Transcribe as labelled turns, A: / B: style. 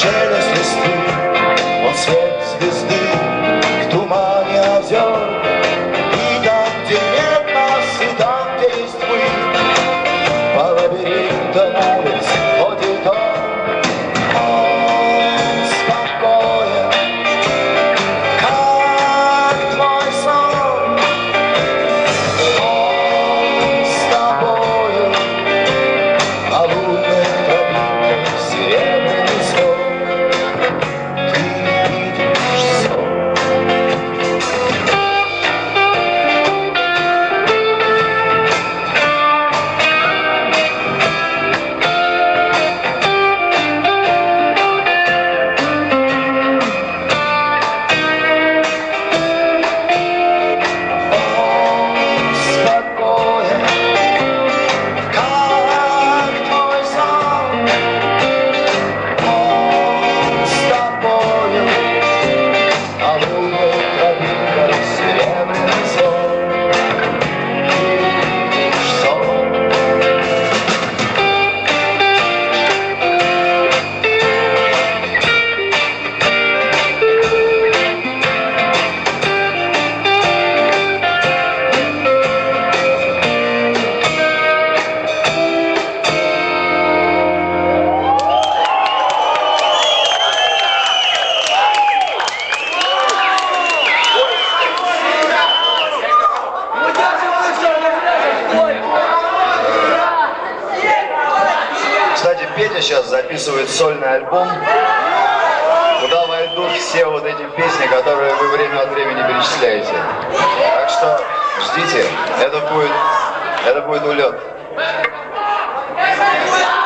A: шелест листвы, он свет звезды в тумане озер. И там, где нет нас, и там, где есть мы, по лабиринтам улиц ходит он. Он спокоен, как твой сон. Он с тобою, а лунной тропинкой серебряный сон. Ты видишь сон.
B: Кстати, Петя сейчас записывает сольный альбом, куда войдут все вот эти песни, которые вы время от времени перечисляете. Так что ждите, это будет улет.